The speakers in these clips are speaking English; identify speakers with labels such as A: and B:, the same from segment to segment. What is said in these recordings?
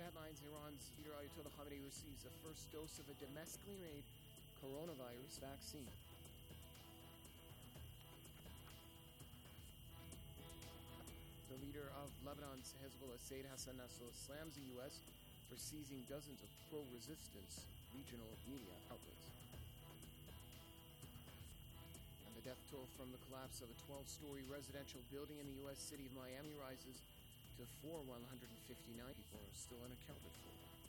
A: headlines, Iran's leader Ayatollah Khamenei receives the first dose of a domestically made coronavirus vaccine. The leader of Lebanon's Hezbollah, Sayyid Hassan Nasrallah, slams the U.S. for seizing dozens of pro-resistance regional media outlets. And the death toll from the collapse of a 12-story residential building in the U.S. city of Miami rises to 4, while 159 people are still unaccounted for.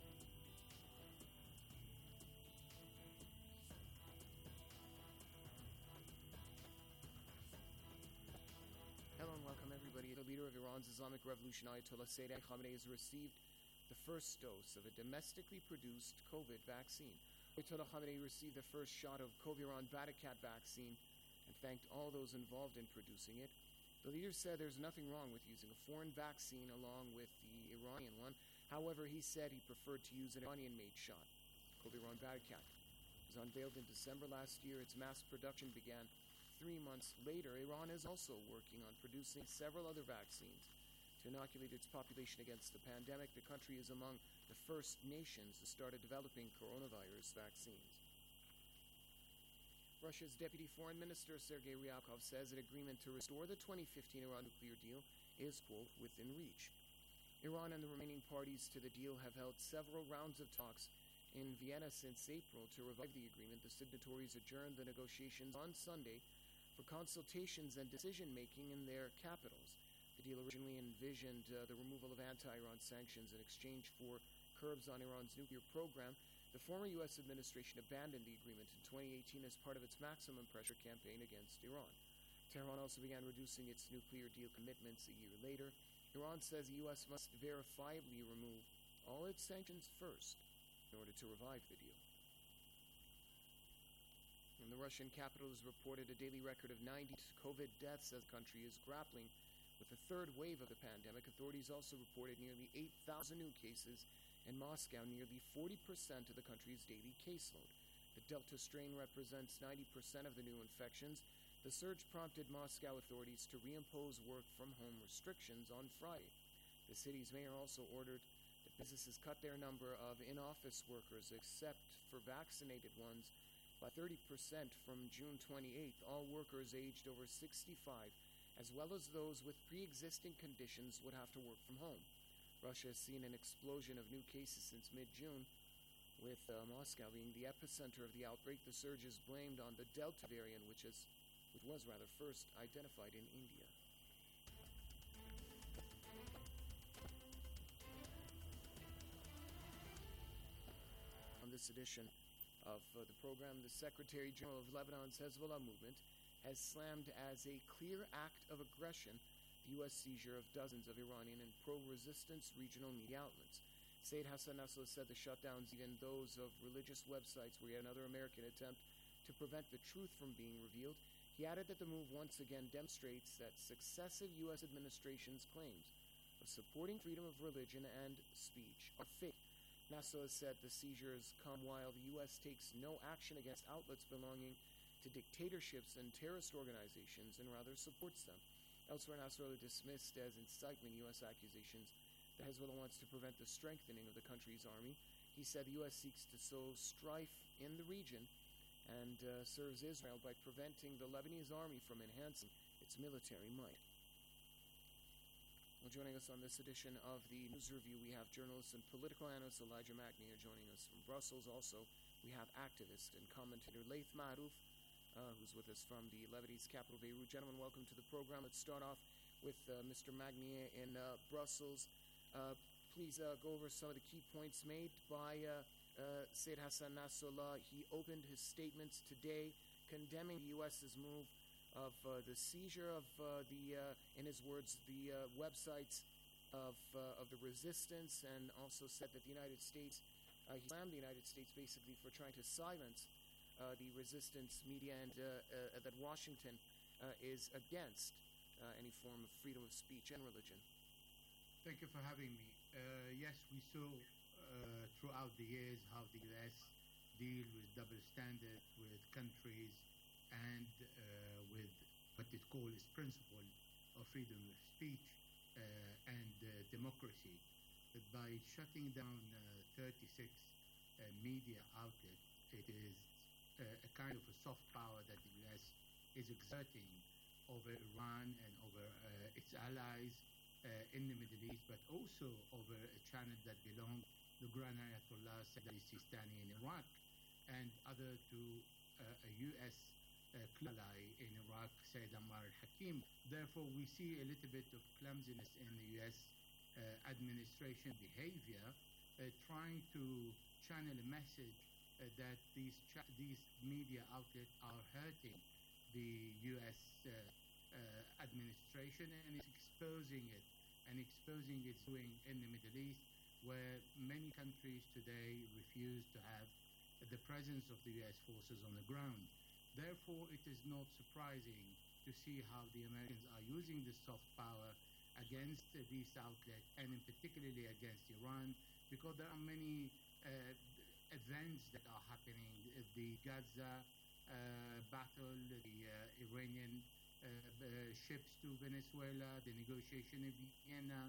A: Hello and welcome everybody. The leader of Iran's Islamic Revolution, Ayatollah Sayyid Khamenei, has received the first dose of a domestically produced COVID vaccine. Ayatollah Khamenei received the first shot of Coviran Barakat vaccine and thanked all those involved in producing it. The leader said there's nothing wrong with using a foreign vaccine along with the Iranian one. However, he said he preferred to use an Iranian-made shot. Coviran Barakat was unveiled in December last year. Its mass production began 3 months later. Iran is also working on producing several other vaccines to inoculate its population against the pandemic. The country is among the first nations to start developing coronavirus vaccines. Russia's Deputy Foreign Minister Sergei Ryabkov says an agreement to restore the 2015 Iran nuclear deal is, quote, within reach. Iran and the remaining parties to the deal have held several rounds of talks in Vienna since April to revive the agreement. The signatories adjourned the negotiations on Sunday for consultations and decision-making in their capitals. The deal originally envisioned the removal of anti-Iran sanctions in exchange for curbs on Iran's nuclear program. The former U.S. administration abandoned the agreement in 2018 as part of its maximum pressure campaign against Iran. Tehran also began reducing its nuclear deal commitments a year later. Iran says the U.S. must verifiably remove all its sanctions first in order to revive the deal. And the Russian capital has reported a daily record of 90 COVID deaths as the country is grappling with the third wave of the pandemic. Authorities also reported nearly 8,000 new cases in Moscow, nearly 40% of the country's daily caseload. The Delta strain represents 90% of the new infections. The surge prompted Moscow authorities to reimpose work-from-home restrictions on Friday. The city's mayor also ordered that businesses cut their number of in-office workers, except for vaccinated ones, by 30% from June 28th. All workers aged over 65, as well as those with pre-existing conditions, would have to work from home. Russia has seen an explosion of new cases since mid-June, with Moscow being the epicenter of the outbreak. The surge is blamed on the Delta variant, which was first identified in India. On this edition of the program, the Secretary General of Lebanon's Hezbollah movement has slammed as a clear act of aggression the U.S. seizure of dozens of Iranian and pro-resistance regional media outlets. Sayyid Hassan Nasrallah said the shutdowns, even those of religious websites, were yet another American attempt to prevent the truth from being revealed. He added that the move once again demonstrates that successive U.S. administrations' claims of supporting freedom of religion and speech are fake. Nasrallah said the seizures come while the U.S. takes no action against outlets belonging to dictatorships and terrorist organizations and rather supports them. Elsewhere, Nasrallah dismissed as incitement U.S. accusations that Hezbollah wants to prevent the strengthening of the country's army. He said the U.S. seeks to sow strife in the region and serves Israel by preventing the Lebanese army from enhancing its military might. Well, joining us on this edition of the News Review, we have journalist and political analyst Elijah Magnier joining us from Brussels. Also, we have activist and commentator Laith Marouf, who's with us from the Lebanese capital, Beirut. Gentlemen, welcome to the program. Let's start off with Mr. Magnier in Brussels. Please go over some of the key points made by Sayyid Hassan Nasrallah. He opened his statements today condemning the U.S.'s move of the seizure of in his words, the websites of the resistance, and also said that the United States, he slammed the United States basically for trying to silence the resistance media, and that Washington is against any form of freedom of speech and religion.
B: Thank you for having me. Yes, we saw throughout the years how the U.S. deal with double standard with countries and with what it calls principle of freedom of speech and democracy. by shutting down 36 media outlets, it is a kind of a soft power that the U.S. is exerting over Iran and over its allies in the Middle East, but also over a channel that belongs to Grand Ayatollah Sayyid Sistani in Iraq and other to a U.S. ally in Iraq, Sayyid Ammar al-Hakim. Therefore, we see a little bit of clumsiness in the U.S. Administration behavior, trying to channel a message that these media outlets are hurting the U.S. Administration, and it's exposing its doing in the Middle East, where many countries today refuse to have the presence of the U.S. forces on the ground. Therefore, it is not surprising to see how the Americans are using this soft power against these outlets, and in particularly against Iran, because there are many events that are happening. The Gaza battle, the Iranian ships to Venezuela, the negotiation in Vienna.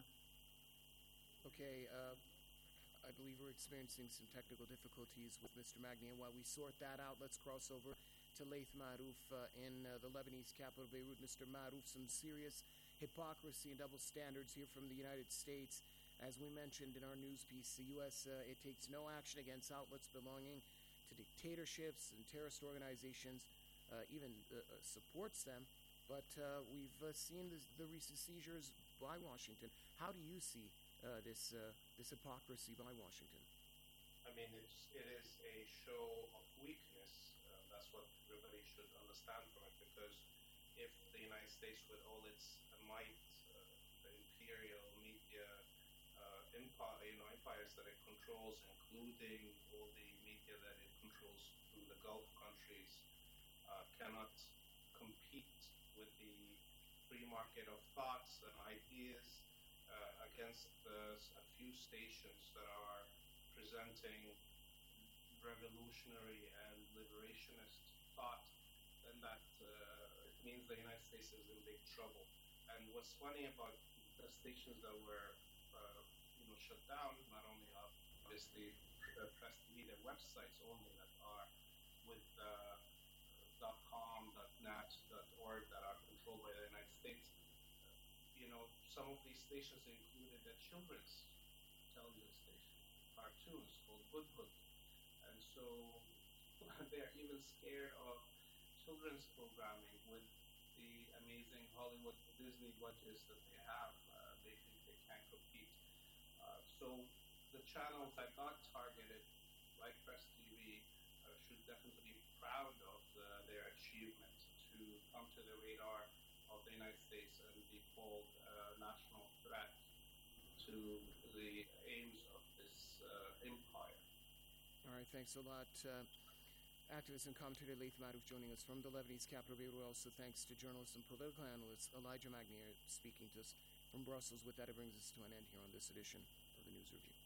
A: Okay, I believe we're experiencing some technical difficulties with Mr. Magni, and while we sort that out, let's cross over to Laith Marouf in the Lebanese capital, Beirut. Mr. Marouf, some serious hypocrisy and double standards here from the United States. As we mentioned in our news piece, the U.S., it takes no action against outlets belonging to dictatorships and terrorist organizations, even supports them. But we've seen the recent seizures by Washington. How do you see this hypocrisy by Washington?
C: I mean, it is a show of weakness. That's what everybody should understand from it, because if the United States, with all its might, the imperial media empires that it controls, including all the media that it controls through the Gulf countries, cannot compete with the free market of thoughts and ideas against a few stations that are presenting revolutionary and liberationist thought, then that it means the United States is in big trouble. And what's funny about the stations that were shut down, not only obviously press media websites only that are with .com, .net, .org that are controlled by the United States. Some of these stations included a children's television station, cartoons called Hudhud, and so they're even scared of children's programming with the amazing Hollywood Disney budgets that they have. They think they can't compete. So the channels that got targeted, like Press TV, should definitely be proud of their achievement to come to the radar of the United States and be called a national threat to the aims of this empire.
A: All right, thanks a lot. Activist and commentator Laith Marouf joining us from the Lebanese capital, Beirut. Also thanks to journalist and political analyst Elijah Magnier speaking to us from Brussels. With that, it brings us to an end here on this edition of the News Review.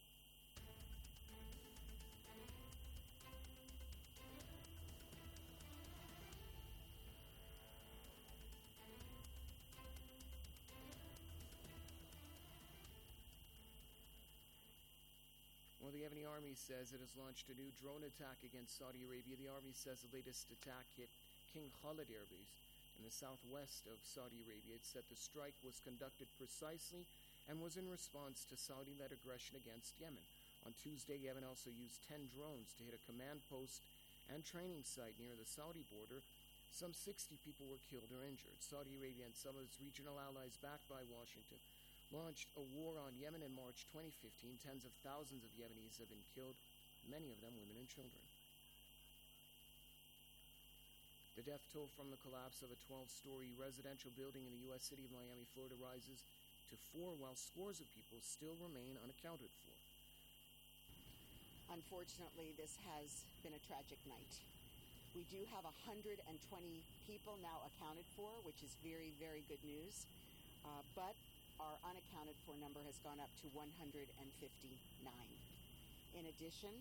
A: Well, the Yemeni army says it has launched a new drone attack against Saudi Arabia. The army says the latest attack hit King Khalid Air Base in the southwest of Saudi Arabia. It said the strike was conducted precisely and was in response to Saudi-led aggression against Yemen. On Tuesday, Yemen also used 10 drones to hit a command post and training site near the Saudi border. Some 60 people were killed or injured. Saudi Arabia and some of its regional allies backed by Washington launched a war on Yemen in March 2015. Tens of thousands of Yemenis have been killed, many of them women and children. The death toll from the collapse of a 12-story residential building in the U.S. city of Miami, Florida, rises to 4, while scores of people still remain unaccounted for.
D: Unfortunately, this has been a tragic night. We do have 120 people now accounted for, which is very, very good news. But our unaccounted for number has gone up to 159. In addition,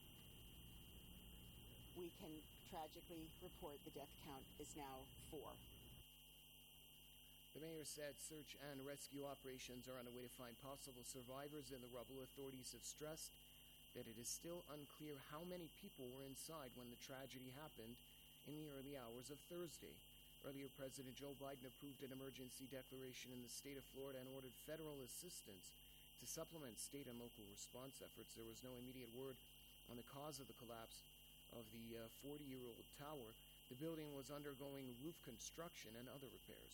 D: we can tragically report the death count is now 4.
A: The mayor said search and rescue operations are underway to find possible survivors in the rubble. Authorities have stressed that it is still unclear how many people were inside when the tragedy happened in the early hours of Thursday. Earlier, President Joe Biden approved an emergency declaration in the state of Florida and ordered federal assistance to supplement state and local response efforts. There was no immediate word on the cause of the collapse of the 40-year-old tower. The building was undergoing roof construction and other repairs.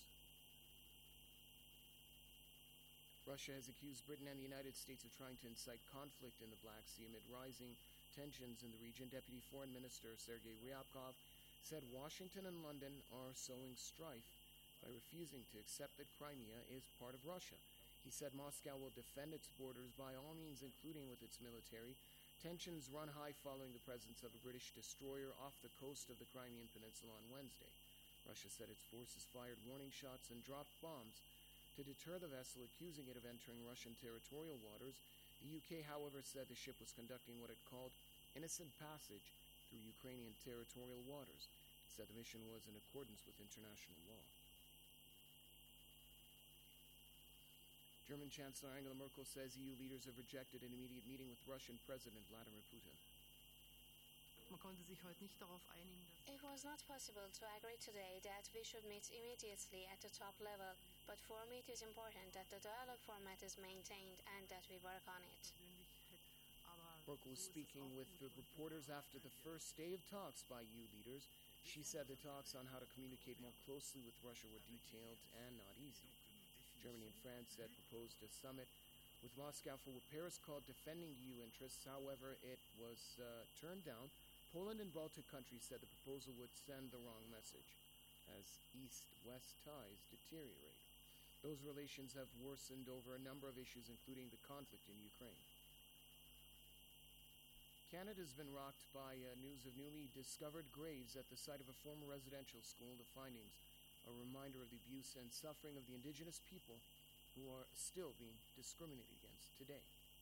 A: Russia has accused Britain and the United States of trying to incite conflict in the Black Sea amid rising tensions in the region. Deputy Foreign Minister Sergei Ryabkov said Washington and London are sowing strife by refusing to accept that Crimea is part of Russia. He said Moscow will defend its borders by all means, including with its military. Tensions run high following the presence of a British destroyer off the coast of the Crimean Peninsula on Wednesday. Russia said its forces fired warning shots and dropped bombs to deter the vessel, accusing it of entering Russian territorial waters. The UK, however, said the ship was conducting what it called innocent passage through Ukrainian territorial waters. It said the mission was in accordance with international law. German Chancellor Angela Merkel says EU leaders have rejected an immediate meeting with Russian President Vladimir Putin.
E: Man konnte sich heute nicht darauf einigen, dass
F: It was not possible to agree today that we should meet immediately at the top level, but for me it is important that the dialogue format is maintained and that we work on it.
E: persönlich hätte. Aber
A: Merkel was
E: so ist es
A: speaking
E: auch
A: with
E: gut
A: the
E: und
A: reporters after the first day of talks by EU leaders. She said the talks on how to communicate more closely with Russia were detailed and not easy. Germany and France had proposed a summit with Moscow for what Paris called defending EU interests. However, it was turned down. Poland and Baltic countries said the proposal would send the wrong message as East-West ties deteriorate. Those relations have worsened over a number of issues, including the conflict in Ukraine. Canada's been rocked by news of newly discovered graves at the site of a former residential school. The findings are a reminder of the abuse and suffering of the Indigenous people who are still being discriminated against today.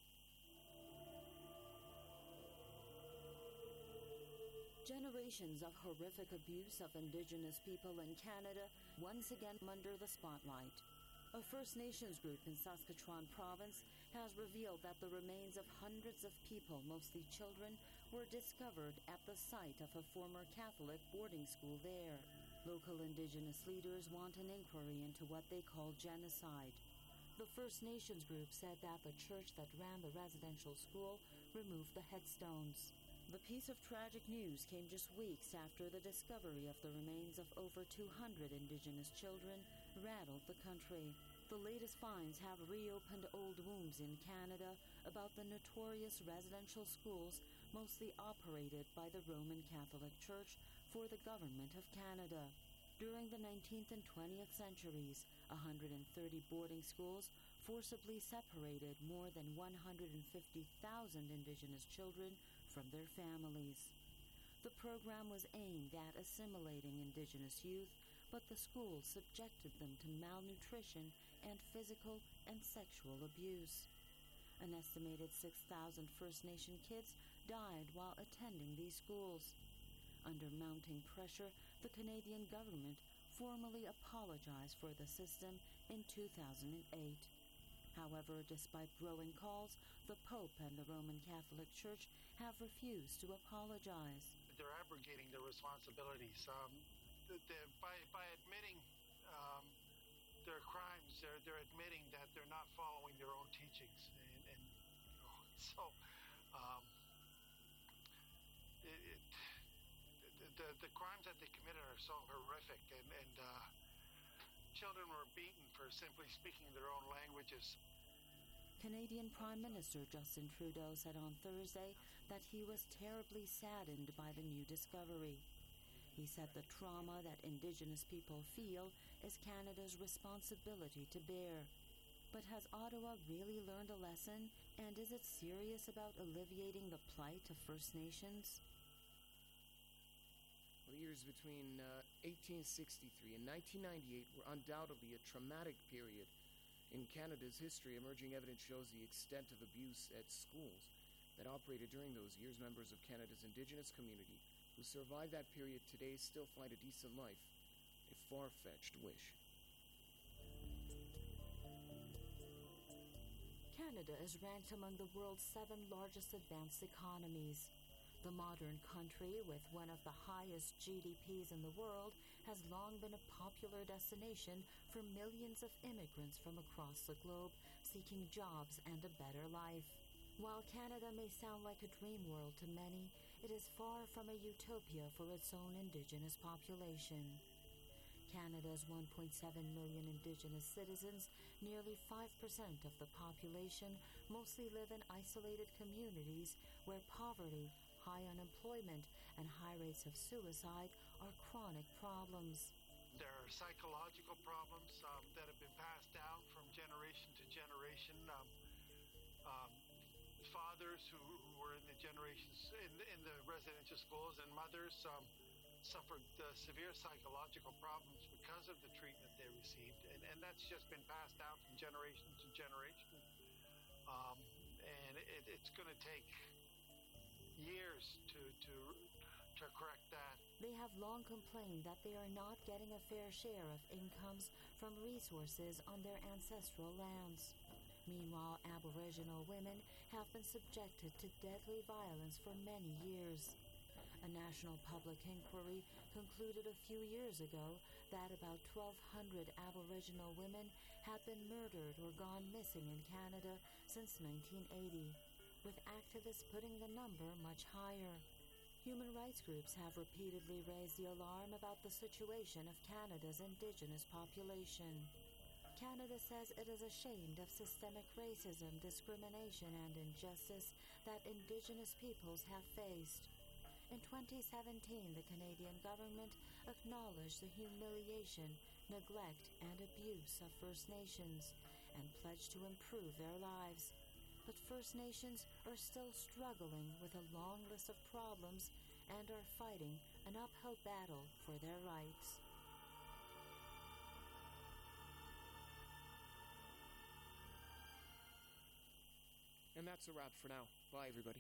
G: Generations of horrific abuse of Indigenous people in Canada once again under the spotlight. A First Nations group in Saskatchewan province has revealed that the remains of hundreds of people, mostly children, were discovered at the site of a former Catholic boarding school there. Local Indigenous leaders want an inquiry into what they call genocide. The First Nations group said that the church that ran the residential school removed the headstones. The piece of tragic news came just weeks after the discovery of the remains of over 200 Indigenous children rattled the country. The latest finds have reopened old wounds in Canada about the notorious residential schools mostly operated by the Roman Catholic Church for the Government of Canada. During the 19th and 20th centuries, 130 boarding schools forcibly separated more than 150,000 Indigenous children from their families. The program was aimed at assimilating Indigenous youth, but the schools subjected them to malnutrition and physical and sexual abuse. An estimated 6,000 First Nation kids died while attending these schools. Under mounting pressure, the Canadian government formally apologized for the system in 2008. However, despite growing calls, the Pope and the Roman Catholic Church have refused to apologize.
H: They're abrogating their responsibilities. By admitting their crimes, they're admitting that they're not following their own teachings, and the crimes that they committed are so horrific, and children were beaten for simply speaking their own languages.
G: Canadian Prime Minister Justin Trudeau said on Thursday that he was terribly saddened by the new discovery. He said the trauma that Indigenous people feel is Canada's responsibility to bear. But has Ottawa really learned a lesson, and is it serious about alleviating the plight of First Nations?
A: The years between 1863 and 1998 were undoubtedly a traumatic period in Canada's history. Emerging evidence shows the extent of abuse at schools that operated during those years. Members of Canada's Indigenous community who survived that period today still find a decent life a far-fetched wish.
G: Canada is ranked among the world's 7 largest advanced economies. The modern country, with one of the highest GDPs in the world, has long been a popular destination for millions of immigrants from across the globe seeking jobs and a better life. While Canada may sound like a dream world to many, it is far from a utopia for its own Indigenous population. Canada's 1.7 million Indigenous citizens, nearly 5% of the population, mostly live in isolated communities where poverty, high unemployment, and high rates of suicide are chronic problems.
H: There are psychological problems that have been passed down from generation to generation. Fathers who were in the generations in the residential schools and mothers suffered severe psychological problems because of the treatment they received, and that's just been passed down from generation to generation. And it's going to take years to correct that.
G: They have long complained that they are not getting a fair share of incomes from resources on their ancestral lands. Meanwhile, Aboriginal women have been subjected to deadly violence for many years. A national public inquiry concluded a few years ago that about 1,200 Aboriginal women have been murdered or gone missing in Canada since 1980, with activists putting the number much higher. Human rights groups have repeatedly raised the alarm about the situation of Canada's Indigenous population. Canada says it is ashamed of systemic racism, discrimination, and injustice that Indigenous peoples have faced. In 2017, the Canadian government acknowledged the humiliation, neglect, and abuse of First Nations and pledged to improve their lives. But First Nations are still struggling with a long list of problems and are fighting an uphill battle for their rights.
A: And that's a wrap for now. Bye, everybody.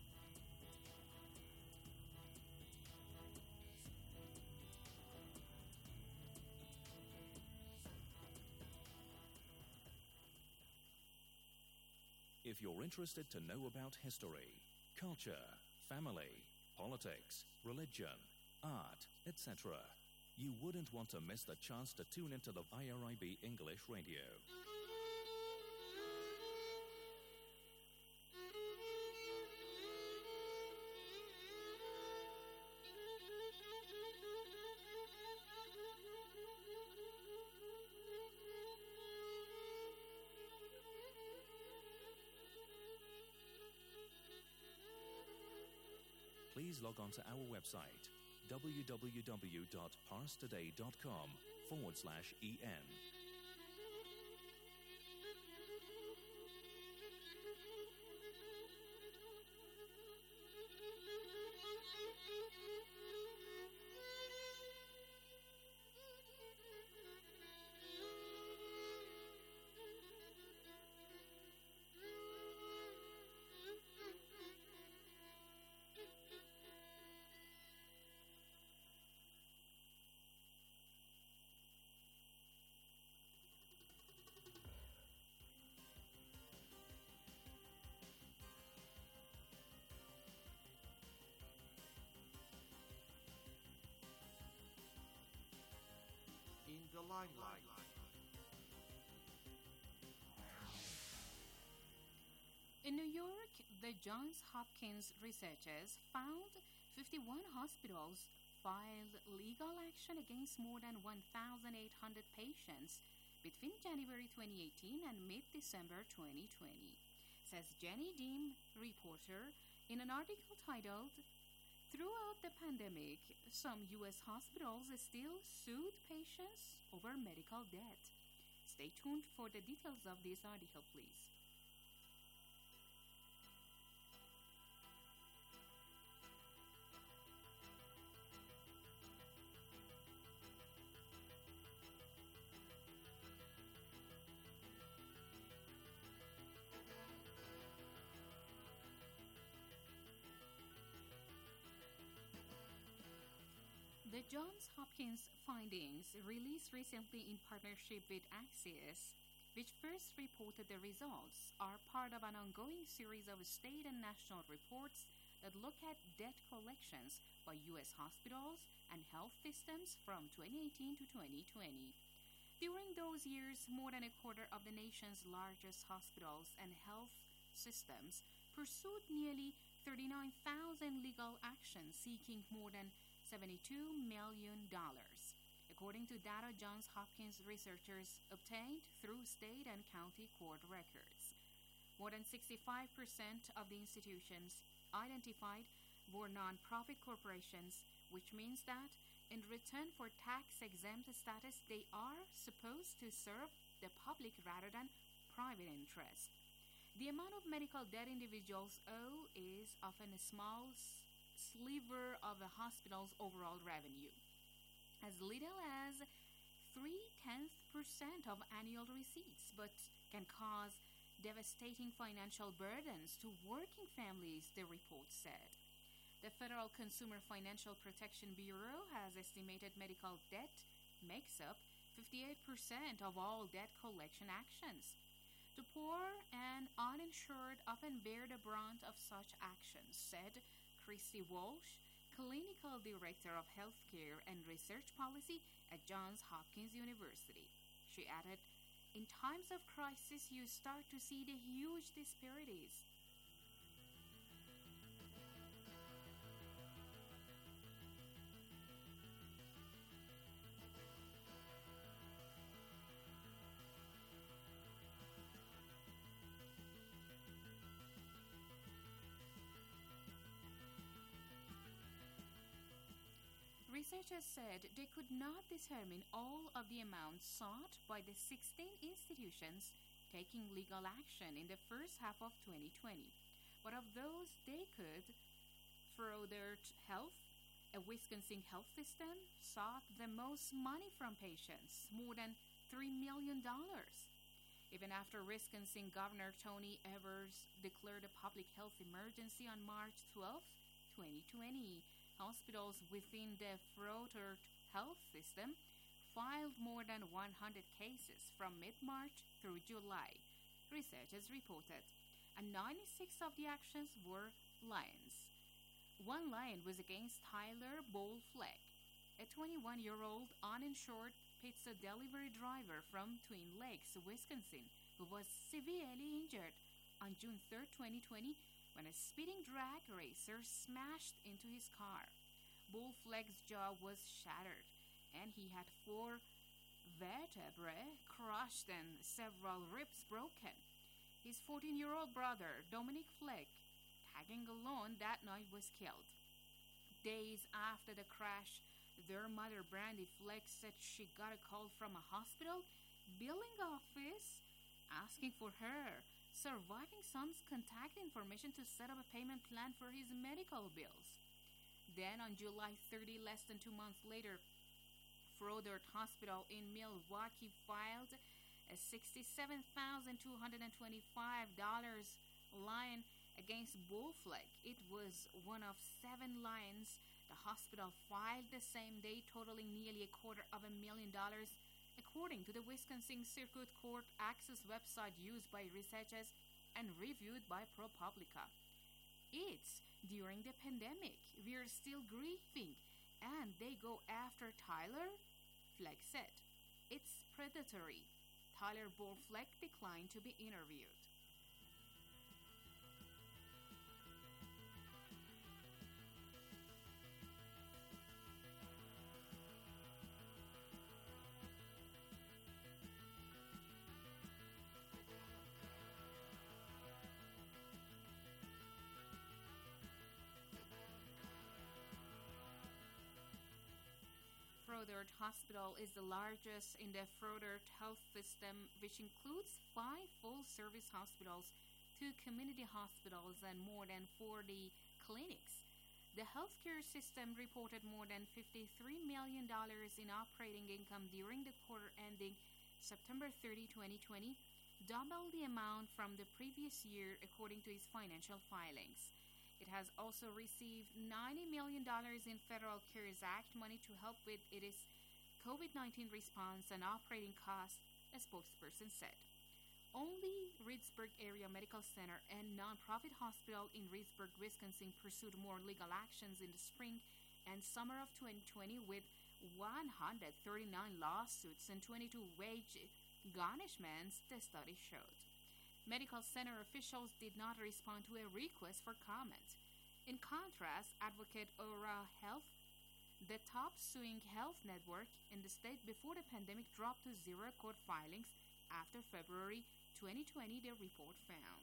I: If you're interested to know about history, culture, family, politics, religion, art, etc., you wouldn't want to miss the chance to tune into the IRIB English Radio. Please log on to our website, www.parstoday.com/en.
J: In the limelight.
K: In New York, the Johns Hopkins researchers found 51 hospitals filed legal action against more than 1,800 patients between January 2018 and mid-December 2020, says Jenny Deem, reporter, in an article titled, "Throughout the pandemic, some U.S. hospitals still sued patients over medical debt." Stay tuned for the details of this article, please. The Johns Hopkins findings, released recently in partnership with Axios, which first reported the results, are part of an ongoing series of state and national reports that look at debt collections by U.S. hospitals and health systems from 2018 to 2020. During those years, more than a quarter of the nation's largest hospitals and health systems pursued nearly 39,000 legal actions seeking more than $72 million, according to data Johns Hopkins researchers obtained through state and county court records. More than 65% of the institutions identified were nonprofit corporations, which means that in return for tax-exempt status, they are supposed to serve the public rather than private interest. The amount of medical debt individuals owe is often a small sliver of a hospital's overall revenue, as little as 0.3% of annual receipts, but can cause devastating financial burdens to working families, the report said. The Federal Consumer Financial Protection Bureau has estimated medical debt makes up 58% of all debt collection actions. The poor and uninsured often bear the brunt of such actions, said Christy Walsh, Clinical Director of Healthcare and Research Policy at Johns Hopkins University. She added, "In times of crisis, you start to see the huge disparities." Researchers said they could not determine all of the amounts sought by the 16 institutions taking legal action in the first half of 2020. But of those they could, Froedtert Health, a Wisconsin health system, sought the most money from patients, more than $3 million. Even after Wisconsin Governor Tony Evers declared a public health emergency on March 12, 2020, hospitals within the Froedtert Health System filed more than 100 cases from mid-March through July, researchers reported, and 96 of the actions were liens. One lien was against Tyler Bolfleck, a 21-year-old uninsured pizza delivery driver from Twin Lakes, Wisconsin, who was severely injured on June 3, 2020, when a speeding drag racer smashed into his car. Bolfleck's jaw was shattered, and he had 4 vertebrae crushed and several ribs broken. His 14-year-old brother, Dominic Fleck, tagging along that night, was killed. Days after the crash, their mother, Brandy Fleck, said she got a call from a hospital billing office asking for her surviving son's contact information to set up a payment plan for his medical bills. Then on July 30, less than 2 months later, Froedtert Hospital in Milwaukee filed a $67,225 lien against Bolfleck. It was one of 7 liens the hospital filed the same day, totaling nearly $250,000, according to the Wisconsin Circuit Court Access website used by researchers and reviewed by ProPublica. It's during the pandemic. We're still grieving, and they go after Tyler? Fleck said. It's predatory. Tyler Bolfleck declined to be interviewed. Froedtert Hospital is the largest in the Froedtert Health System, which includes 5 full-service hospitals, 2 community hospitals, and more than 40 clinics. The healthcare system reported more than $53 million in operating income during the quarter ending September 30, 2020, double the amount from the previous year, according to its financial filings. It has also received $90 million in Federal CARES Act money to help with its COVID-19 response and operating costs, a spokesperson said. only Reedsburg Area Medical Center and nonprofit hospital in Reedsburg, Wisconsin pursued more legal actions in the spring and summer of 2020 with 139 lawsuits and 22 wage garnishments, the study showed. Medical center officials did not respond to a request for comment. In contrast, Advocate Aura Health, the top suing health network in the state before the pandemic, dropped to 0 court filings after February 2020, the report found.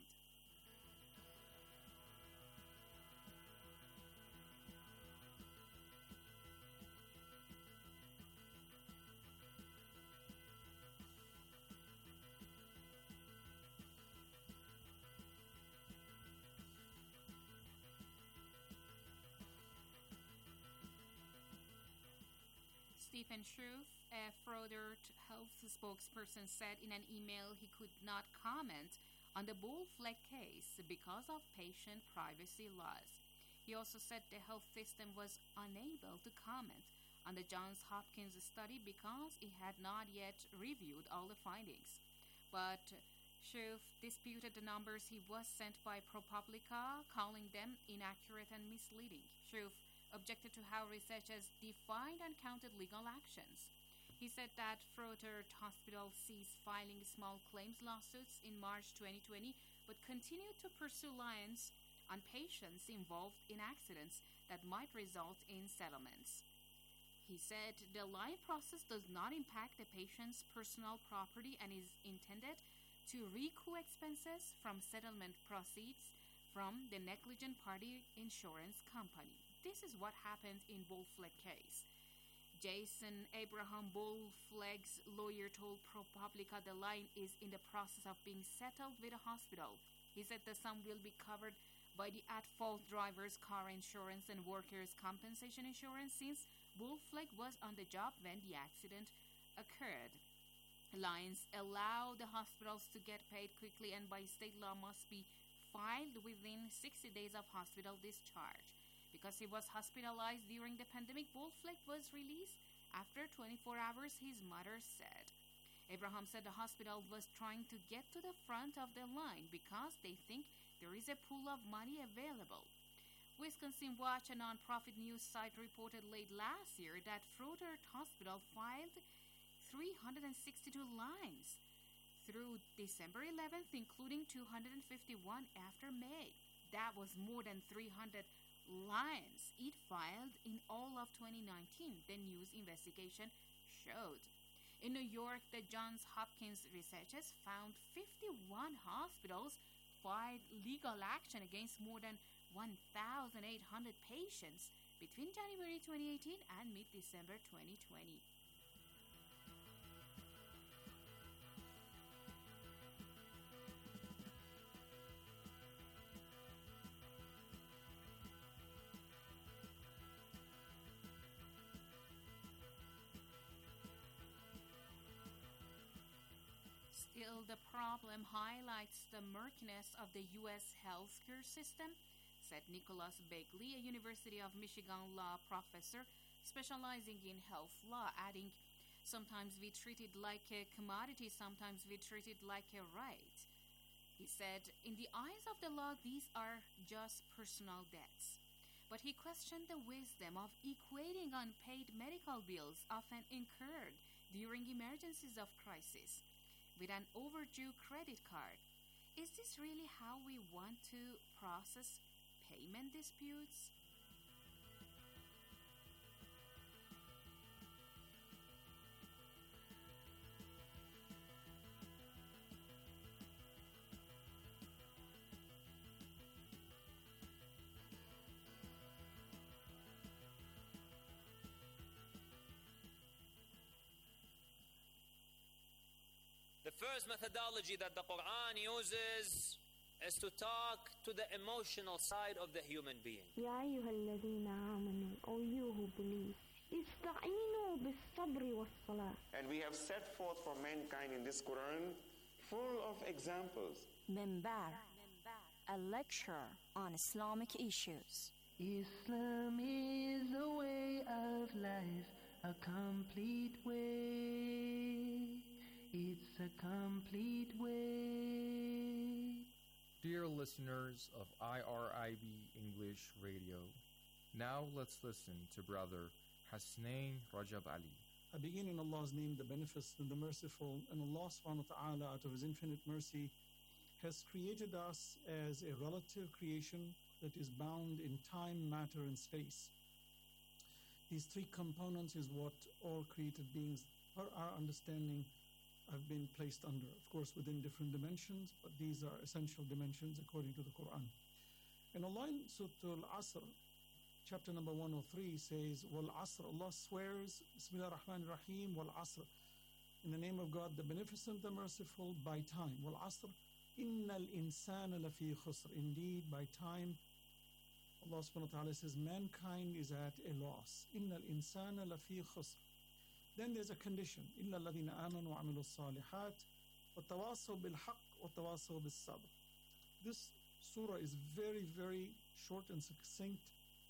K: Stephen Schuth, a Froedtert Health spokesperson, said in an email he could not comment on the Bull Flag case because of patient privacy laws. He also said the health system was unable to comment on the Johns Hopkins study because it had not yet reviewed all the findings. But Schuth disputed the numbers he was sent by ProPublica, calling them inaccurate and misleading. Schuth objected to how researchers defined and counted legal actions. He said that Froedtert Hospital ceased filing small claims lawsuits in March 2020, but continued to pursue liens on patients involved in accidents that might result in settlements. He said the line process does not impact the patient's personal property and is intended to recoup expenses from settlement proceeds from the negligent party insurance company. This is what happened in Bull Flag case. Jason Abraham, Bull Flag's lawyer, told ProPublica the line is in the process of being settled with the hospital. He said the sum will be covered by the at-fault driver's car insurance and workers' compensation insurance since Bull Flag was on the job when the accident occurred. Lines allow the hospitals to get paid quickly and by state law must be filed within 60 days of hospital discharge. Because he was hospitalized during the pandemic, Bull Flag was released after 24 hours, his mother said. Abraham said the hospital was trying to get to the front of the line because they think there is a pool of money available. Wisconsin Watch, a nonprofit news site, reported late last year that Froedtert Hospital filed 362 lines through December 11th, including 251 after May. That was more than 300 lines it filed in all of 2019, the news investigation showed. In New York, the Johns Hopkins researchers found 51 hospitals filed legal action against more than 1,800 patients between January 2018 and mid-December 2020. Still, the problem highlights the murkiness of the U.S. healthcare system, said Nicholas Begley, a University of Michigan law professor specializing in health law, adding, "Sometimes we treat it like a commodity, sometimes we treat it like a right." He said, "In the eyes of the law, these are just personal debts." But he questioned the wisdom of equating unpaid medical bills often incurred during emergencies of crisis with an overdue credit card. Is this really how we want to process payment disputes?
L: The first methodology that the Quran uses is to talk to the emotional side of the human being.
M: يا أيها الذين آمنوا, O you who believe, استعينوا بالصبر والصلاة.
N: And we have set forth for mankind in this Quran full of examples.
G: Minbar, a lecture on Islamic issues.
O: Islam is a way of life, a complete way. It's a complete way.
P: Dear listeners of IRIB English Radio, now let's listen to Brother Hasnain Rajab Ali.
Q: I begin in Allah's name, the Beneficent, the Merciful, and Allah subhanahu wa ta'ala, out of His infinite mercy, has created us as a relative creation that is bound in time, matter, and space. These three components is what all created beings, per our understanding, have been placed under. Of course, within different dimensions, but these are essential dimensions according to the Quran. And Allah in Surah Al-Asr, chapter number 103, says, Wal Asr, Allah swears, Bismillah ar-Rahman ar-Rahim, Wal Asr, in the name of God, the Beneficent, the Merciful, by time. Wal Asr, Innal insana lafi khusr. Indeed, by time, Allah subhanahu wa ta'ala says, mankind is at a loss. Innal insana lafi khusr. Then there's a condition. إِلَّا الَّذِينَ آمَنُوا وَعَمِلُوا الصَّالِحَاتِ وَتَوَاصَوْا بِالْحَقِّ وَتَوَاصَوْا بِالصَّبْرِ. This surah is very, very short and succinct.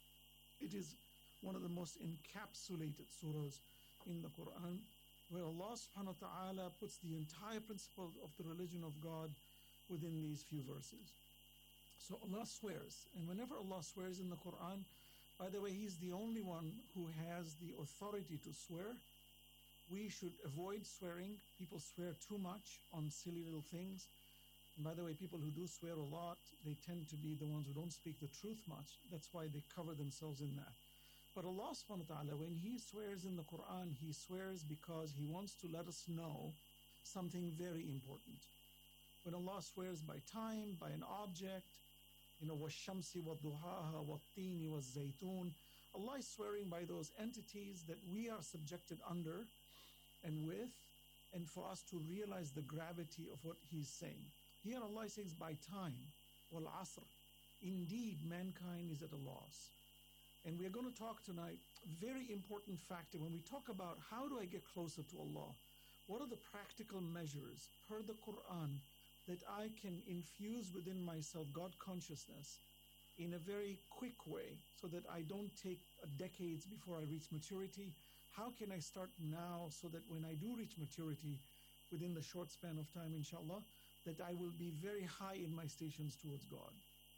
Q: It is one of the most encapsulated surahs in the Quran, where Allah subhanahu wa ta'ala puts the entire principle of the religion of God within these few verses. So Allah swears, and whenever Allah swears in the Quran, by the way, He's the only one who has the authority to swear. We should avoid swearing. People swear too much on silly little things. And by the way, people who do swear a lot, they tend to be the ones who don't speak the truth much. That's why they cover themselves in that. But Allah subhanahu wa ta'ala, when He swears in the Quran, He swears because He wants to let us know something very important. When Allah swears by time, by an object, وَالشَّمْسِ وَالضُّحَاهَا وَالتِّينِ وَالزَّيْتُونِ, Allah is swearing by those entities that we are subjected under and with, and for us to realize the gravity of what He's saying. Here Allah says by time, wal asr, indeed mankind is at a loss. And we are going to talk tonight, very important factor, when we talk about how do I get closer to Allah, what are the practical measures per the Quran that I can infuse within myself God consciousness in a very quick way so that I don't take decades before I reach maturity. How can I start now so that when I do reach maturity within the short span of time, inshallah, that I will be very high in my stations towards God?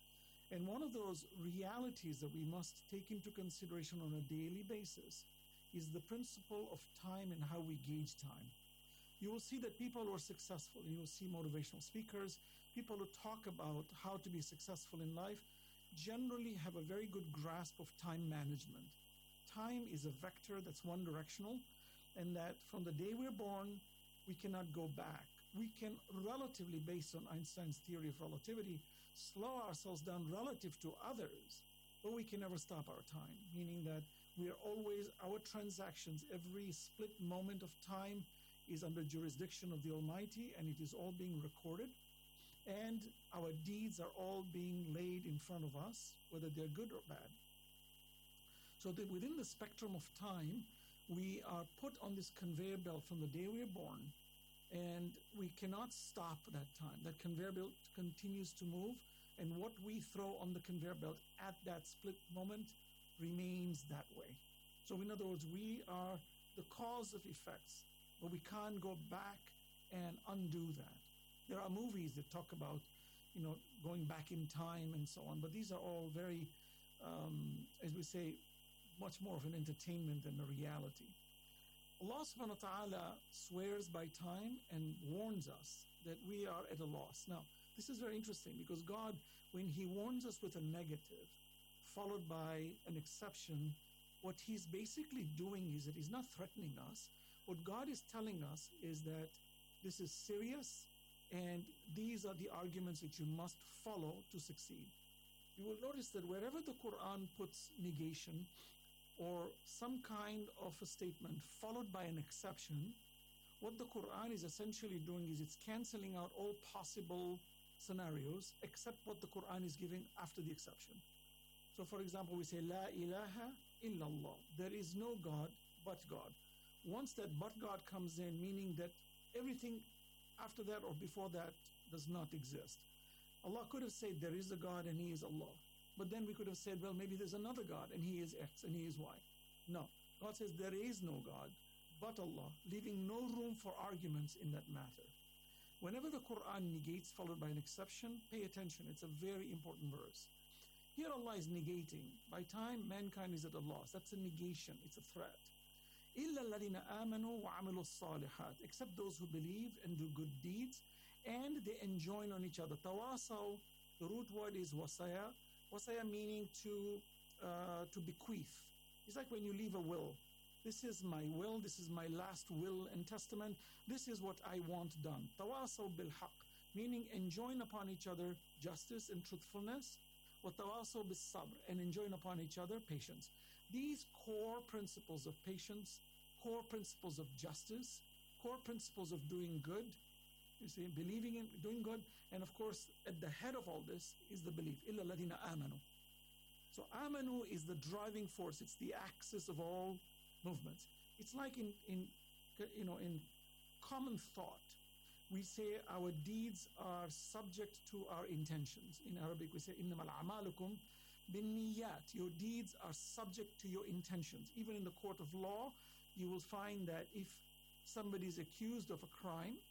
Q: And one of those realities that we must take into consideration on a daily basis is the principle of time and how we gauge time. You will see that people who are successful, and you will see motivational speakers, people who talk about how to be successful in life, generally have a very good grasp of time management. Time is a vector that's one directional, and that from the day we're born, we cannot go back. We can relatively, based on Einstein's theory of relativity, slow ourselves down relative to others, but we can never stop our time, meaning that we are always, our transactions, every split moment of time is under jurisdiction of the Almighty, and it is all being recorded, and our deeds are all being laid in front of us, whether they're good or bad. So that within the spectrum of time, we are put on this conveyor belt from the day we are born, and we cannot stop that time. That conveyor belt continues to move, and what we throw on the conveyor belt at that split moment remains that way. So in other words, we are the cause of effects, but we can't go back and undo that. There are movies that talk about, going back in time and so on, but these are all very, as we say, much more of an entertainment than a reality. Allah subhanahu wa ta'ala swears by time and warns us that we are at a loss. Now, this is very interesting because God, when He warns us with a negative, followed by an exception, what He's basically doing is that He's not threatening us. What God is telling us is that this is serious and these are the arguments that you must follow to succeed. You will notice that wherever the Quran puts negation or some kind of a statement followed by an exception, what the Quran is essentially doing is it's canceling out all possible scenarios except what the Quran is giving after the exception. So for example, we say, La ilaha illallah. There is no God but God. Once that but God comes in, meaning that everything after that or before that does not exist. Allah could have said there is a God and He is Allah. But then we could have said, well, maybe there's another God and He is X and He is Y. No. God says there is no God but Allah, leaving no room for arguments in that matter. Whenever the Quran negates followed by an exception, pay attention. It's a very important verse. Here Allah is negating. By time, mankind is at a loss. That's a negation. It's a threat. إِلَّا الَّذِينَ آمَنُوا وَعَمِلُوا الصَّالِحَاتِ, except those who believe and do good deeds, and they enjoin on each other. Tawasaw, the root word is wasaya. Wasaya meaning to bequeath. It's like when you leave a will. This is my will, this is my last will and testament, this is what I want done. Tawasaw bil haqq, meaning enjoin upon each other justice and truthfulness. Wa tawasaw bis sabr, and enjoin upon each other patience. These core principles of patience, core principles of justice, core principles of doing good, you see, believing in doing good, and of course at the head of all this is the belief. Illa ladina amanu. So amanu is the driving force, it's the axis of all movements. It's like in common thought, we say our deeds are subject to our intentions. In Arabic we say innamal a'malukum binniyat. Your deeds are subject to your intentions. Even in the court of law, you will find that if somebody is accused of a crime,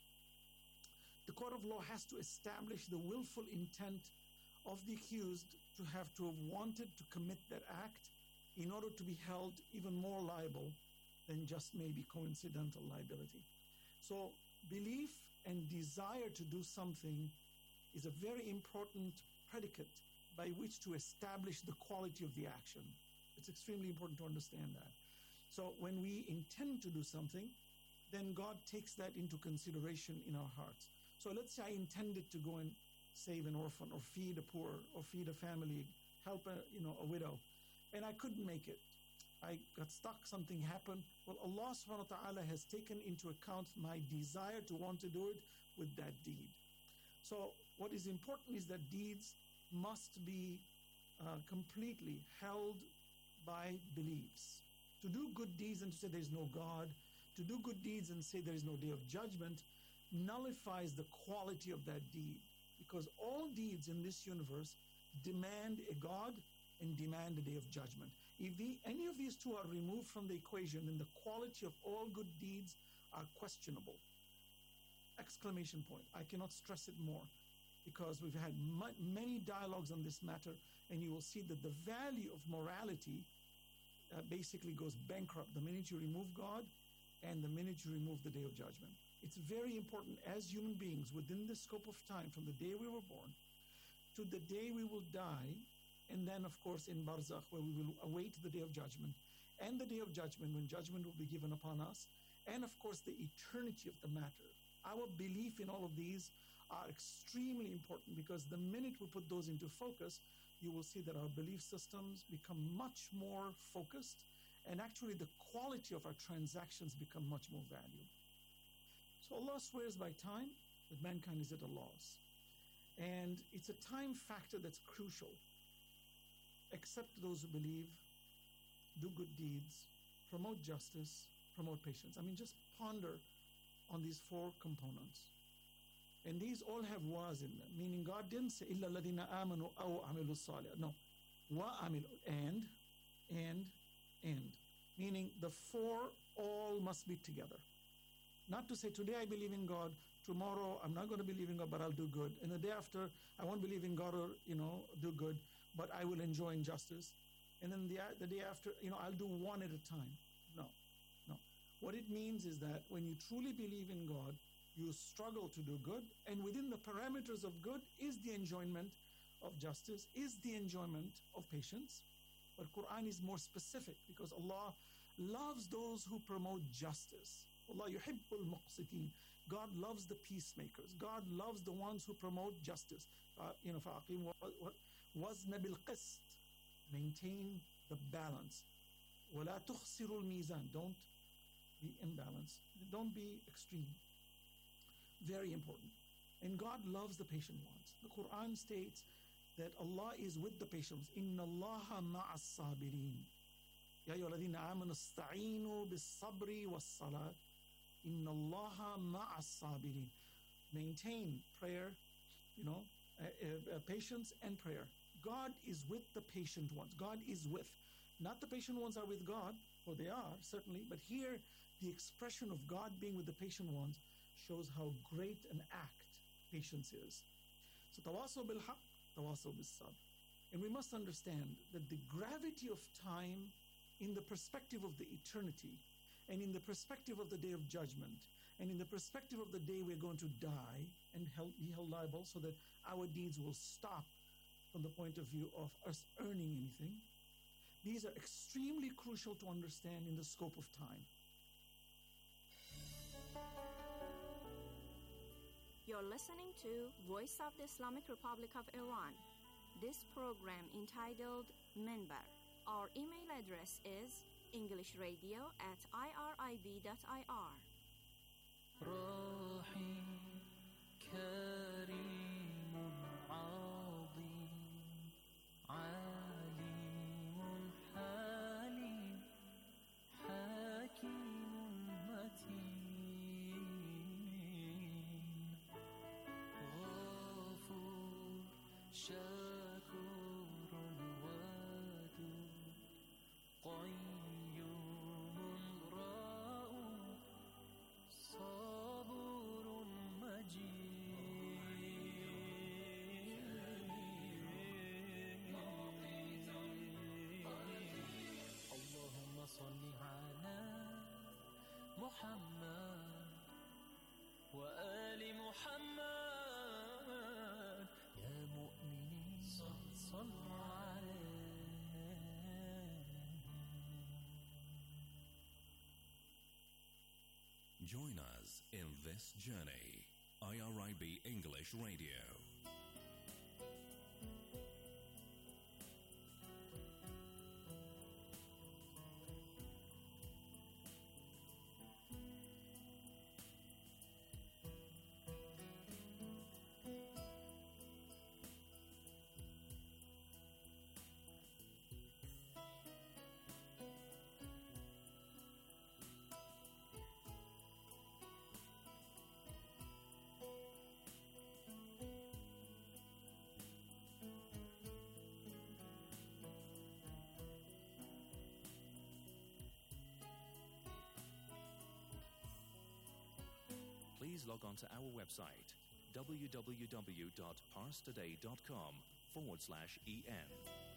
Q: the court of law has to establish the willful intent of the accused to have wanted to commit that act in order to be held even more liable than just maybe coincidental liability. So belief and desire to do something is a very important predicate by which to establish the quality of the action. It's extremely important to understand that. So when we intend to do something, then God takes that into consideration in our hearts. So let's say I intended to go and save an orphan or feed a poor or feed a family, help a widow, and I couldn't make it. I got stuck, something happened. Well, Allah subhanahu wa ta'ala has taken into account my desire to want to do it with that deed. So what is important is that deeds must be completely held by beliefs. To do good deeds and to say there is no God, to do good deeds and say there is no day of judgment, nullifies the quality of that deed. Because all deeds in this universe demand a God and demand a day of judgment. If any of these two are removed from the equation, then the quality of all good deeds are questionable. Exclamation point. I cannot stress it more, because we've had many dialogues on this matter, and you will see that the value of morality basically goes bankrupt the minute you remove God and the minute you remove the day of judgment. It's very important as human beings within the scope of time from the day we were born to the day we will die, and then of course in Barzakh where we will await the day of judgment, and the day of judgment when judgment will be given upon us, and of course the eternity of the matter. Our belief in all of these are extremely important, because the minute we put those into focus, you will see that our belief systems become much more focused, and actually the quality of our transactions become much more valuable. So Allah swears by time that mankind is at a loss. And it's a time factor that's crucial. Accept those who believe, do good deeds, promote justice, promote patience. I mean, just ponder on these four components. And these all have was in them, meaning God didn't say, إِلَّا الَّذِينَ آمَنُوا أَوْ عَمِلُوا الصَّالِحَاتِ. No. وَعَمِلُوا, and. Meaning the four all must be together. Not to say, today I believe in God, tomorrow I'm not going to believe in God, but I'll do good. And the day after, I won't believe in God or, do good, but I will enjoy injustice. And then the day after, I'll do one at a time. No. What it means is that when you truly believe in God, you struggle to do good, and within the parameters of good is the enjoyment of justice, is the enjoyment of patience. But Quran is more specific, because Allah loves those who promote justice. Allah yuhibbul muqsitin. God loves the peacemakers. God loves the ones who promote justice. فَأَقِيمُ وَزْنَ بِالْقِسْطِ. Maintain the balance. وَلَا تُخْسِرُ الْمِيزَانِ. Don't be imbalanced. Don't be extreme. Very important. And God loves the patient ones. The Quran states that Allah is with the patient ones. إِنَّ اللَّهَ مَعَ الصَّابِرِينَ. يَا أَيُّهَا الَّذِينَ آمَنُوا اسْتَعِينُوا بِالصَّبْرِ وَالصَّلَاةِ. إِنَّ اللَّهَ مَعَ الصَّابِرِينَ. Maintain prayer, patience and prayer. God is with the patient ones. God is with. Not the patient ones are with God. for they are, certainly, but here the expression of God being with the patient ones shows how great an act patience is. So tawasaw bil haqq, tawasaw bis sabr. And we must understand that the gravity of time in the perspective of the eternity, and in the perspective of the day of judgment, and in the perspective of the day we're going to die and be held liable so that our deeds will stop from the point of view of us earning anything, these are extremely crucial to understand in the scope of time.
R: You're listening to Voice of the Islamic Republic of Iran. This program entitled Minbar. Our email address is englishradio@irib.ir.
O: رحيم كريم عظيم عليم حليم حكيم متين غفور شكور ودود قيوم رؤوف صبور مجيد اللهم صل على محمد وآل محمد يا مؤمنين صلوا عليه.
I: Join us in this journey. IRIB English Radio. Please log on to our website www.parstoday.com/en.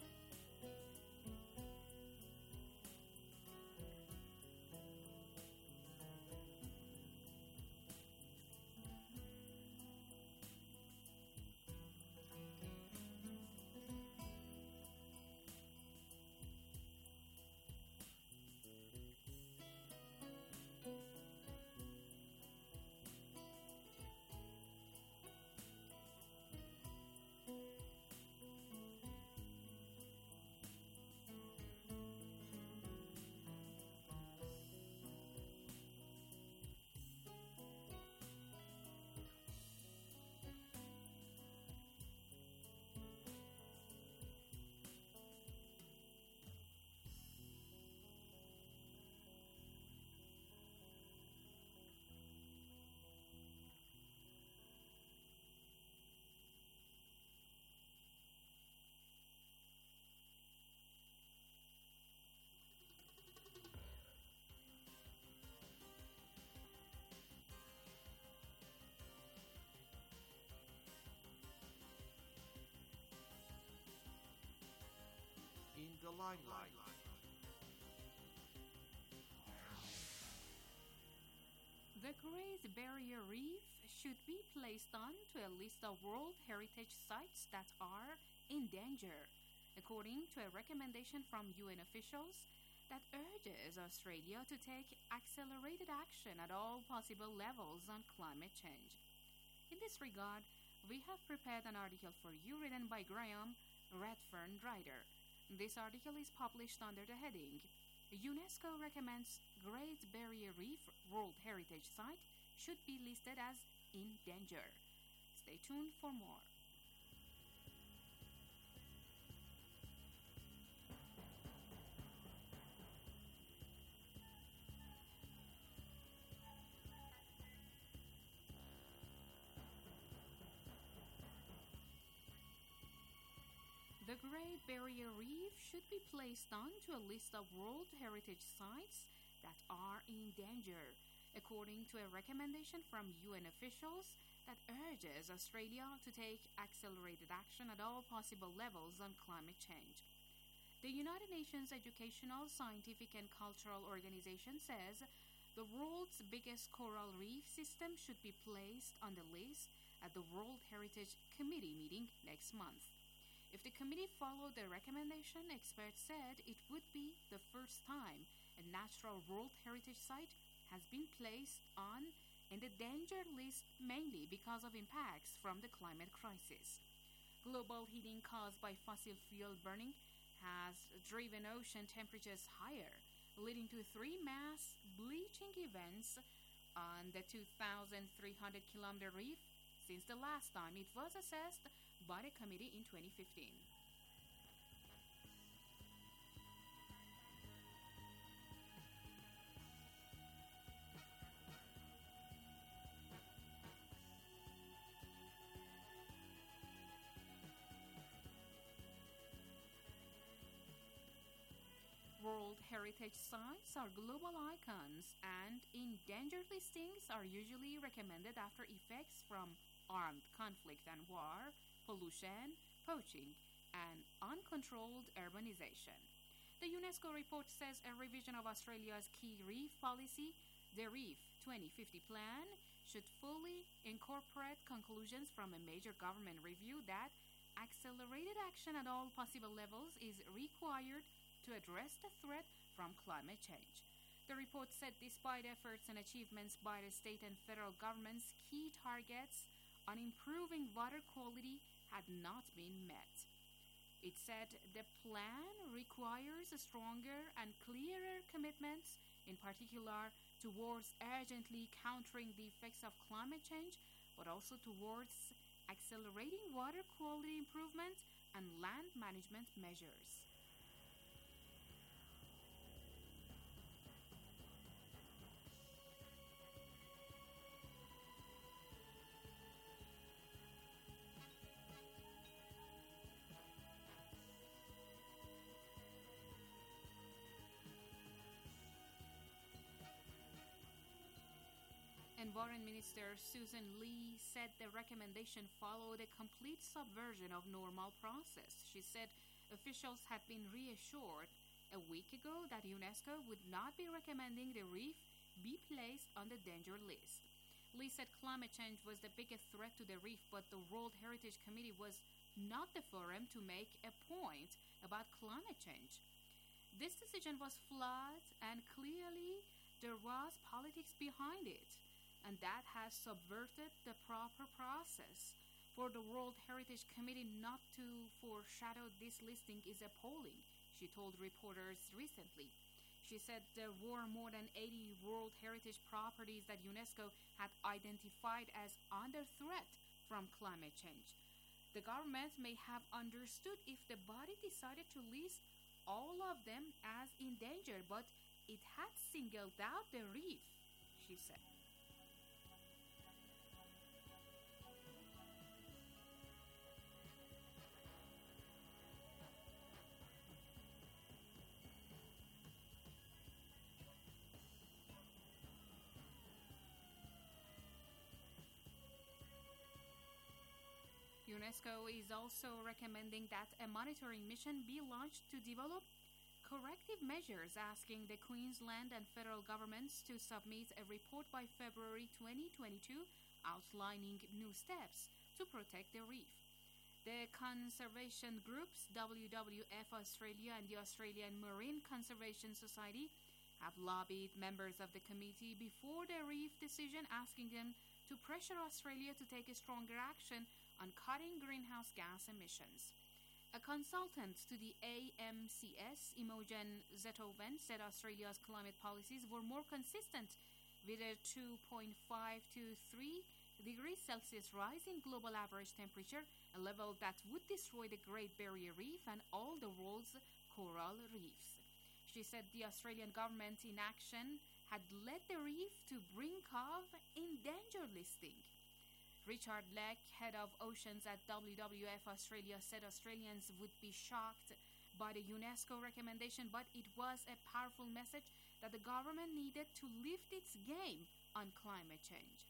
J: In the limelight.
K: The Great Barrier Reef should be placed onto a list of World Heritage Sites that are in danger, according to a recommendation from UN officials that urges Australia to take accelerated action at all possible levels on climate change. In this regard, we have prepared an article for you written by Graham Redfern-Ryder. This article is published under the heading UNESCO recommends Great Barrier Reef World Heritage Site should be listed as in danger. Stay tuned for more. The Great Barrier Reef should be placed onto a list of World Heritage Sites that are in danger, according to a recommendation from UN officials that urges Australia to take accelerated action at all possible levels on climate change. The United Nations Educational, Scientific and Cultural Organization says the world's biggest coral reef system should be placed on the list at the World Heritage Committee meeting next month. If the committee followed the recommendation, experts said it would be the first time a natural World Heritage Site has been placed on in the danger list, mainly because of impacts from the climate crisis. Global heating caused by fossil fuel burning has driven ocean temperatures higher, leading to 3 mass bleaching events on the 2,300-kilometer reef since the last time it was assessed by the committee in 2015. World Heritage Sites are global icons, and endangered listings are usually recommended after effects from armed conflict and war, pollution, poaching, and uncontrolled urbanization. The UNESCO report says a revision of Australia's key reef policy, the Reef 2050 Plan, should fully incorporate conclusions from a major government review that accelerated action at all possible levels is required to address the threat from climate change. The report said despite efforts and achievements by the state and federal governments, key targets on improving water quality had not been met. It said the plan requires stronger and clearer commitments, in particular towards urgently countering the effects of climate change, but also towards accelerating water quality improvement and land management measures. Environment Minister Susan Lee said the recommendation followed a complete subversion of normal process. She said officials had been reassured a week ago that UNESCO would not be recommending the reef be placed on the danger list. Lee said climate change was the biggest threat to the reef, but the World Heritage Committee was not the forum to make a point about climate change. This decision was flawed, and clearly there was politics behind it, and that has subverted the proper process. For the World Heritage Committee not to foreshadow this listing is appalling, she told reporters recently. She said there were more than 80 World Heritage properties that UNESCO had identified as under threat from climate change. The government may have understood if the body decided to list all of them as endangered, but it had singled out the reef, she said. UNESCO is also recommending that a monitoring mission be launched to develop corrective measures, asking the Queensland and federal governments to submit a report by February 2022 outlining new steps to protect the reef. The conservation groups WWF Australia and the Australian Marine Conservation Society have lobbied members of the committee before the reef decision, asking them to pressure Australia to take a stronger action on cutting greenhouse gas emissions. A consultant to the AMCS, Imogen Zetoven, said Australia's climate policies were more consistent with a 2.5 to 3 degrees Celsius rise in global average temperature, a level that would destroy the Great Barrier Reef and all the world's coral reefs. She said the Australian government inaction had led the reef to brink of endangered listing. Richard Leck, head of oceans at WWF Australia, said Australians would be shocked by the UNESCO recommendation, but it was a powerful message that the government needed to lift its game on climate change.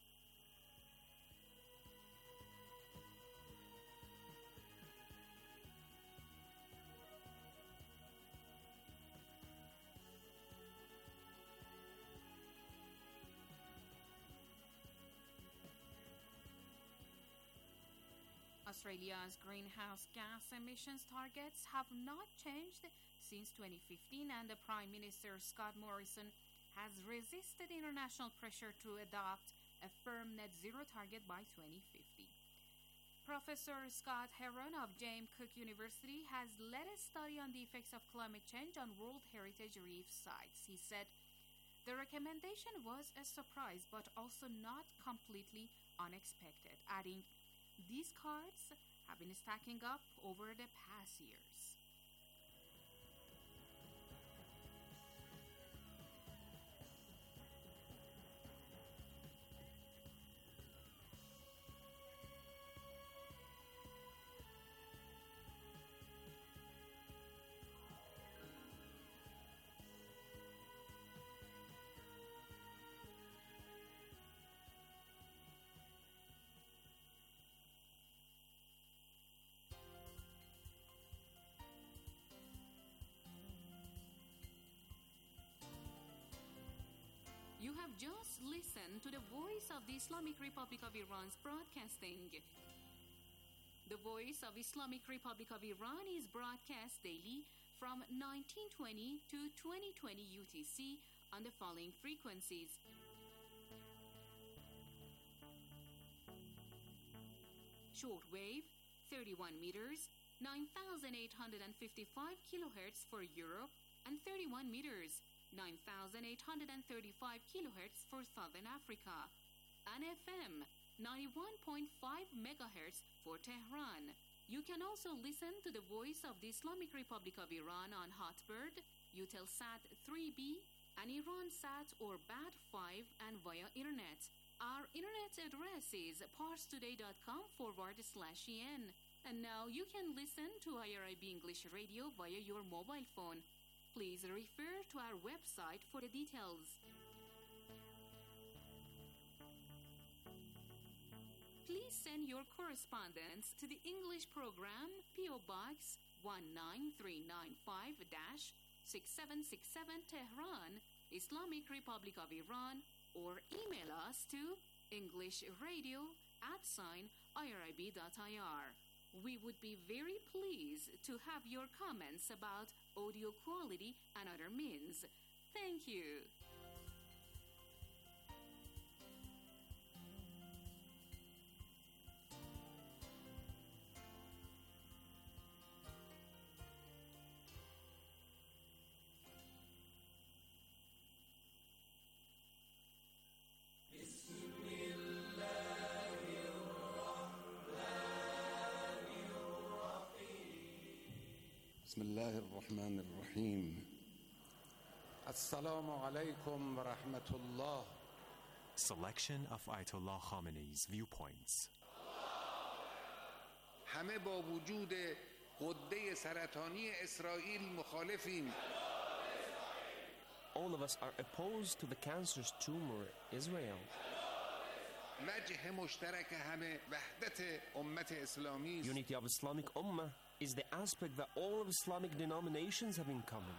K: Australia's greenhouse gas emissions targets have not changed since 2015, and the Prime Minister Scott Morrison has resisted international pressure to adopt a firm net zero target by 2050. Professor Scott Heron of James Cook University has led a study on the effects of climate change on World Heritage Reef sites. He said the recommendation was a surprise but also not completely unexpected, adding, "These cards have been stacking up over the past years." You have just listened to the Voice of the Islamic Republic of Iran's broadcasting. The Voice of Islamic Republic of Iran is broadcast daily from 1920 to 2020 UTC on the following frequencies: shortwave 31 meters, 9,855 kilohertz for Europe, and 31 meters, 9,835 kilohertz for Southern Africa, and FM 91.5 megahertz for Tehran. You can also listen to the Voice of the Islamic Republic of Iran on Hotbird, Eutelsat 3B, and Iransat or BAT5, and via internet. Our internet address is parstoday.com/en. And now you can listen to IRIB English Radio via your mobile phone. Please refer to our website for the details. Please send your correspondence to the English program, P.O. Box 19395-6767 Tehran, Islamic Republic of Iran, or email us to englishradio@irib.ir. We would be very pleased to have your comments about audio quality and other means. Thank you.
S: بسم الله الرحمن الرحيم السلام عليكم ورحمة الله.
T: Selection of Ayatollah Khamenei's viewpoints.
S: همه با وجود غده سرطانی اسرائیل مخالفیم.
U: All of us are opposed to the cancerous tumor Israel.
S: وجه مشترک همه وحدت امت اسلامی است.
U: Unity of Islamic Ummah is the aspect that all of Islamic denominations have in common.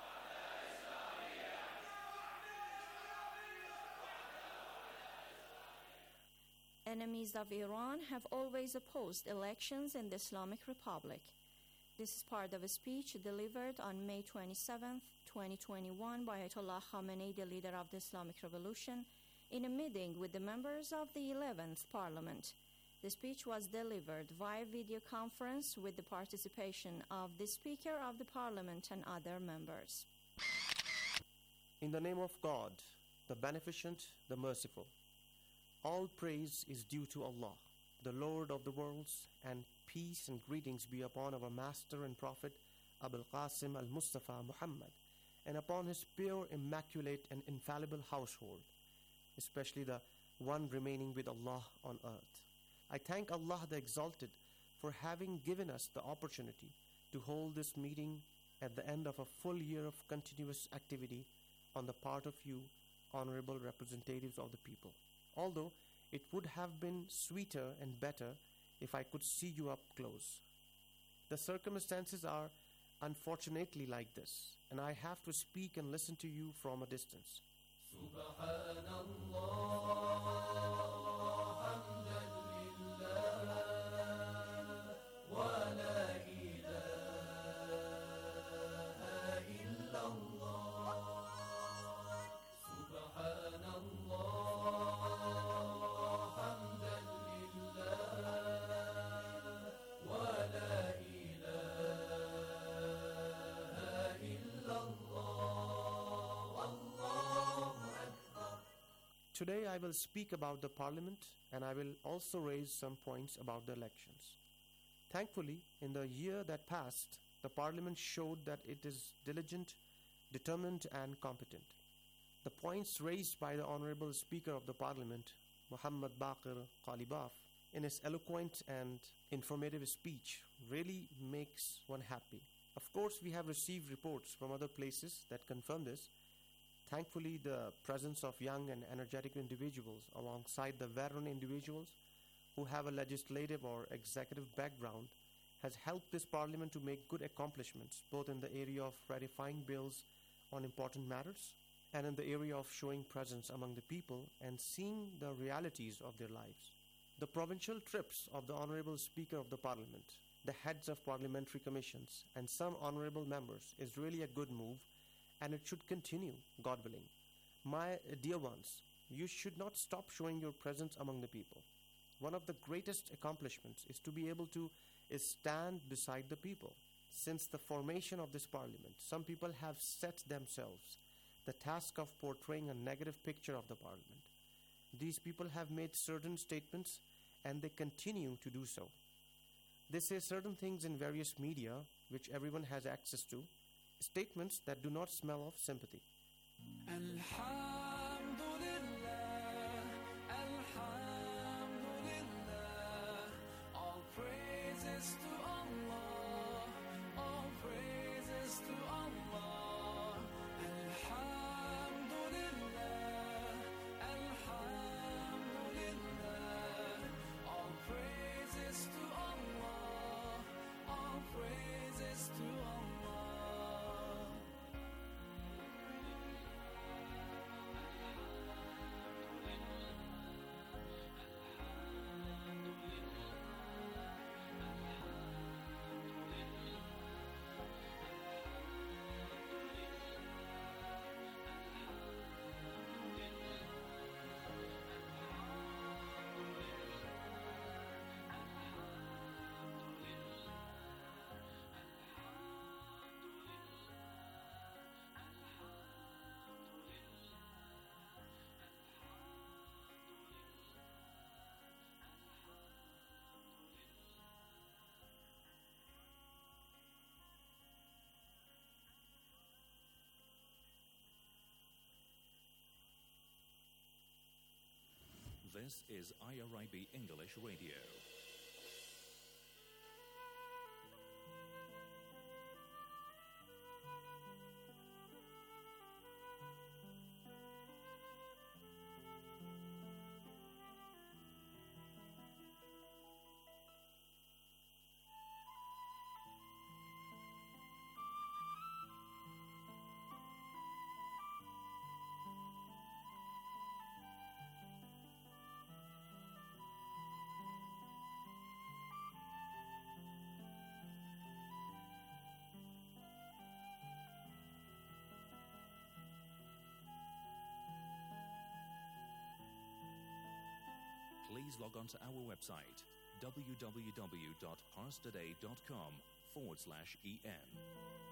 R: Enemies of Iran have always opposed elections in the Islamic Republic. This is part of a speech delivered on May 27, 2021 by Ayatollah Khamenei, the leader of the Islamic Revolution, in a meeting with the members of the 11th Parliament. The speech was delivered via video conference with the participation of the Speaker of the Parliament and other members.
U: In the name of God, the Beneficent, the Merciful, all praise is due to Allah, the Lord of the worlds, and peace and greetings be upon our Master and Prophet, Abul Qasim al-Mustafa Muhammad, and upon his pure, immaculate, and infallible household, especially the one remaining with Allah on earth. I thank Allah the Exalted for having given us the opportunity to hold this meeting at the end of a full year of continuous activity on the part of you, honorable representatives of the people. Although it would have been sweeter and better if I could see you up close. The circumstances are unfortunately like this, and I have to speak and listen to you from a distance. Today I will speak about the parliament, and I will also raise some points about the elections. Thankfully, in the year that passed, the parliament showed that it is diligent, determined and competent. The points raised by the Honorable Speaker of the Parliament, Muhammad Baqir Qalibaf, in his eloquent and informative speech really makes one happy. Of course, we have received reports from other places that confirm this. Thankfully, the presence of young and energetic individuals alongside the veteran individuals who have a legislative or executive background has helped this parliament to make good accomplishments both in the area of ratifying bills on important matters and in the area of showing presence among the people and seeing the realities of their lives. The provincial trips of the Honorable Speaker of the Parliament, the heads of parliamentary commissions and some honorable members is really a good move, and it should continue, God willing. My dear ones, you should not stop showing your presence among the people. One of the greatest accomplishments is to be able to stand beside the people. Since the formation of this parliament, some people have set themselves the task of portraying a negative picture of the parliament. These people have made certain statements and they continue to do so. They say certain things in various media which everyone has access to, statements that do not smell of sympathy.
O: All praises to Allah, all praises to Allah. Alhamdulillah, Alhamdulillah. All praises to Allah, all praises to Allah.
I: This is IRIB English Radio. Please log on to our website www.parstoday.com/en.